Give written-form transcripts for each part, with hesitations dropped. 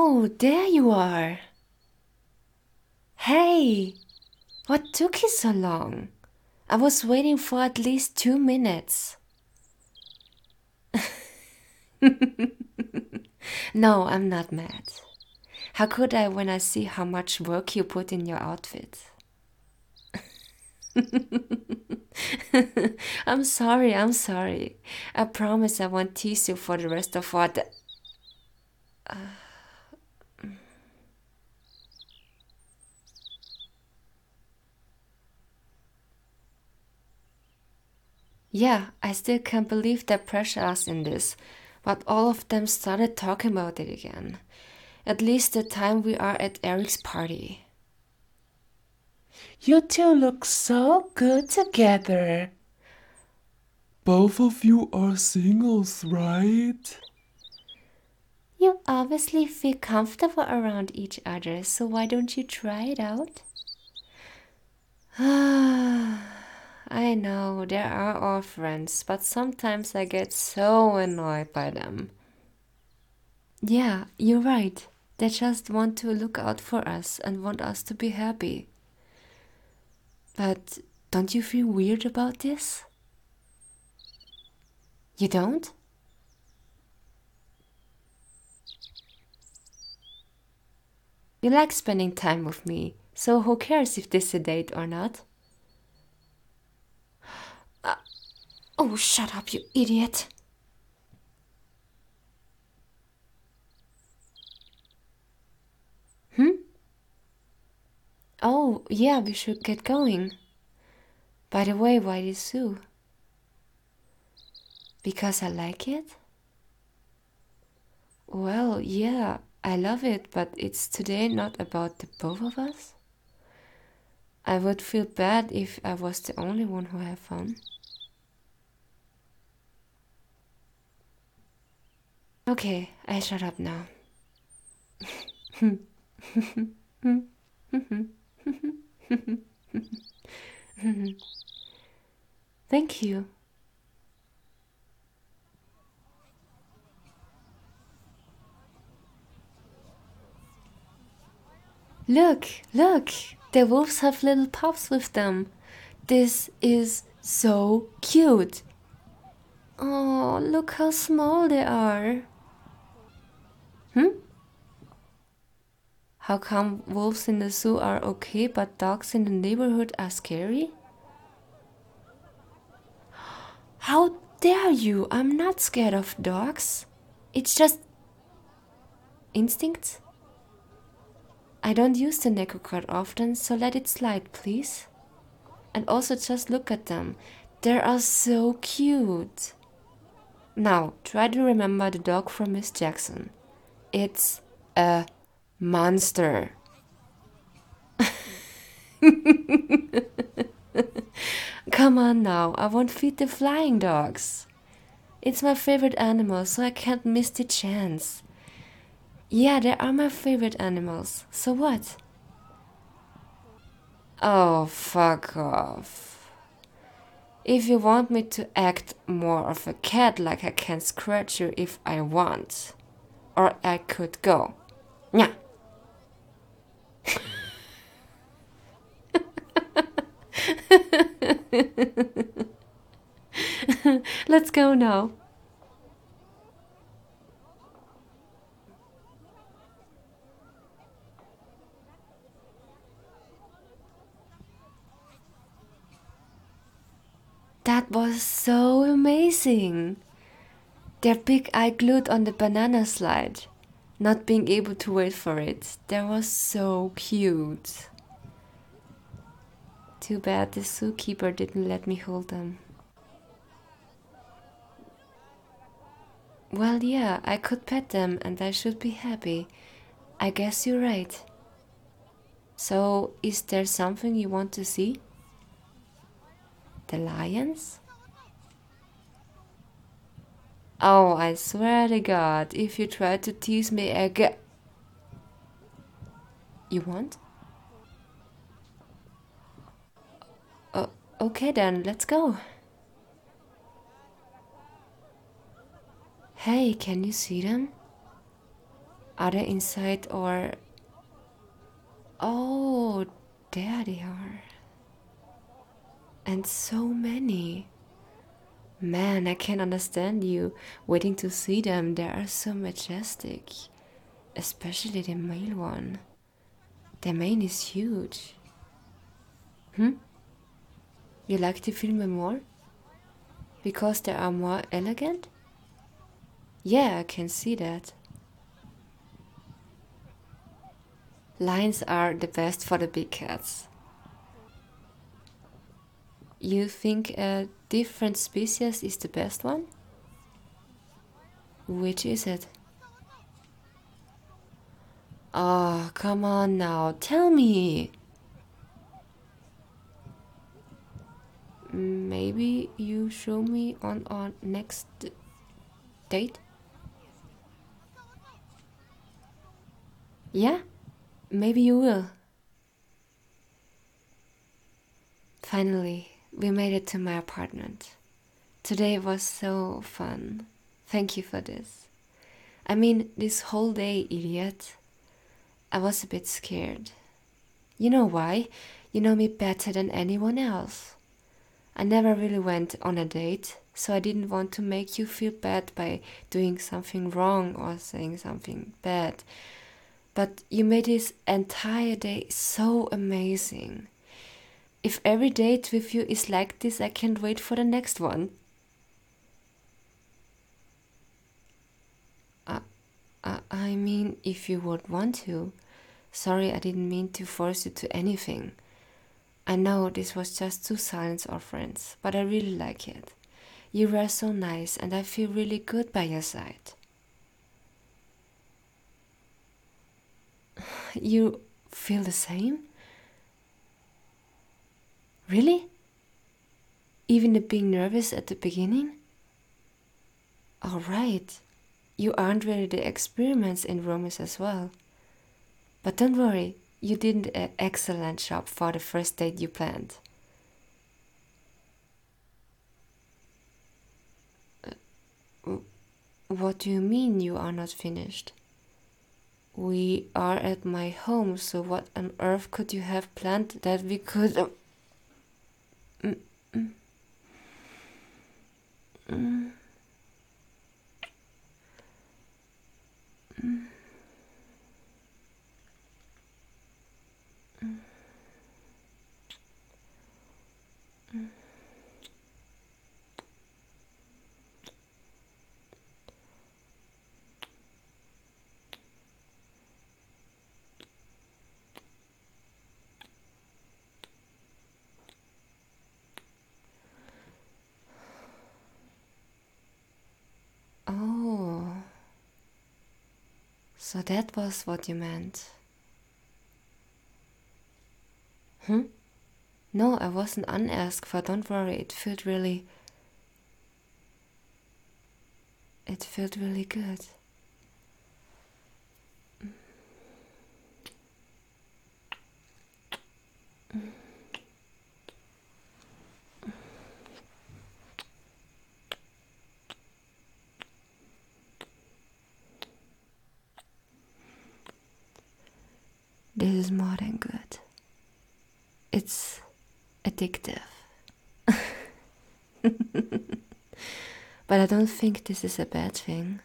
Oh, there you are. Hey, what took you so long? I was waiting for at least 2 minutes. No, I'm not mad. How could I when I see how much work you put in your outfit? I'm sorry. I promise I won't tease you for the rest of what. Yeah, I still can't believe they pressure us in this, but all of them started talking about it again. At least the time we are at Eric's party. You two look so good together. Both of you are singles, right? You obviously feel comfortable around each other, so why don't you try it out? I know, there are all friends, but sometimes I get so annoyed by them. Yeah, you're right. They just want to look out for us and want us to be happy. But don't you feel weird about this? You don't? You like spending time with me, so who cares if this is a date or not? Oh, shut up, you idiot! Hmm? Oh, yeah, we should get going. By the way, why this zoo? Because I like it? Well, yeah, I love it, but it's today not about the both of us. I would feel bad if I was the only one who had fun. Okay, I shut up now. Thank you. Look, the wolves have little pups with them. This is so cute. Oh, look how small they are. Hmm? How come wolves in the zoo are okay, but dogs in the neighborhood are scary? How dare you? I'm not scared of dogs. It's just instincts. I don't use the Neko card often, so let it slide, please. And also just look at them. They are so cute. Now, try to remember the dog from Miss Jackson. It's a monster. Come on now, I won't feed the flying dogs. It's my favorite animal, so I can't miss the chance. Yeah, they are my favorite animals. So what? Oh, fuck off. If you want me to act more of a cat, like I can scratch you if I want. Or I could go. Yeah. Let's go now. That was so amazing. Their big eye glued on the banana slide, not being able to wait for it. That was so cute. Too bad the zookeeper didn't let me hold them. Well, yeah, I could pet them and I should be happy. I guess you're right. So, is there something you want to see? The lions? Oh, I swear to God, if you try to tease me again. You want? Oh, okay then, let's go. Hey, can you see them? Are they inside or... Oh, there they are. And so many. Man, I can't understand you waiting to see them. They are so majestic. Especially the male one. The mane is huge. You like the film more? Because they are more elegant? Yeah, I can see that. Lions are the best for the big cats. You think a different species is the best one? Which is it? Oh, come on now, tell me! Maybe you show me on our next date? Yeah? Maybe you will. Finally, we made it to my apartment. Today was so fun. Thank you for this. I mean, this whole day, idiot. I was a bit scared. You know why? You know me better than anyone else. I never really went on a date, so I didn't want to make you feel bad by doing something wrong or saying something bad. But you made this entire day so amazing. If every date with you is like this, I can't wait for the next one. I mean, if you would want to. Sorry, I didn't mean to force you to anything. I know this was just two silents or friends, but I really like it. You were so nice, and I feel really good by your side. You feel the same? Really? Even being nervous at the beginning? Alright, you aren't really the experiments in romance as well. But don't worry, you did an excellent job for the first date you planned. What do you mean you are not finished? We are at my home, so what on earth could you have planned that we could... Mm, mm, mm, mm, mm. Oh, so that was what you meant. Hmm? No, I wasn't unasked for, don't worry, it felt really good. This is more than good. It's addictive. But I don't think this is a bad thing.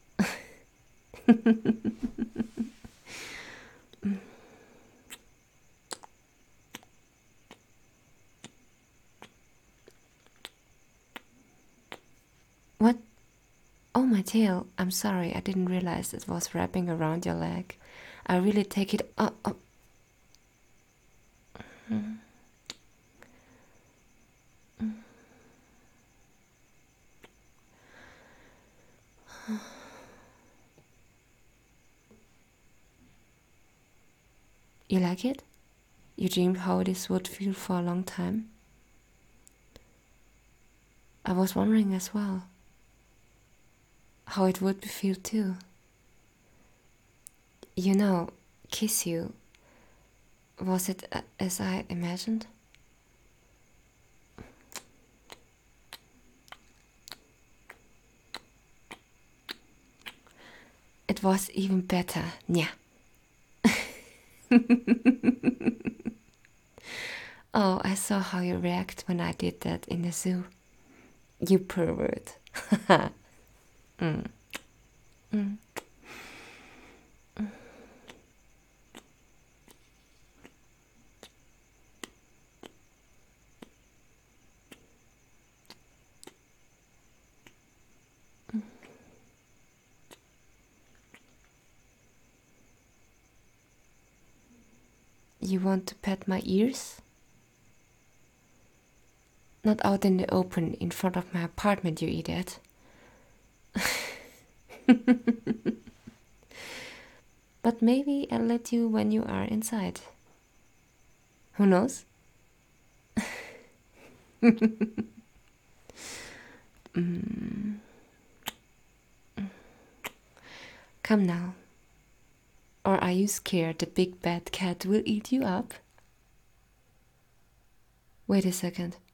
What? Oh, my tail. I'm sorry, I didn't realize it was wrapping around your leg. I really take it up. You like it? You dreamed how this would feel for a long time? I was wondering as well how it would feel too. You know, kiss you. Was it as I imagined? It That was even better. Yeah. Oh, I saw how you react when I did that in the zoo. You pervert. Mm. Mm. You want to pet my ears? Not out in the open, in front of my apartment, you idiot. But maybe I'll let you when you are inside. Who knows? Mm. Come now. Or are you scared the big bad cat will eat you up? Wait a second.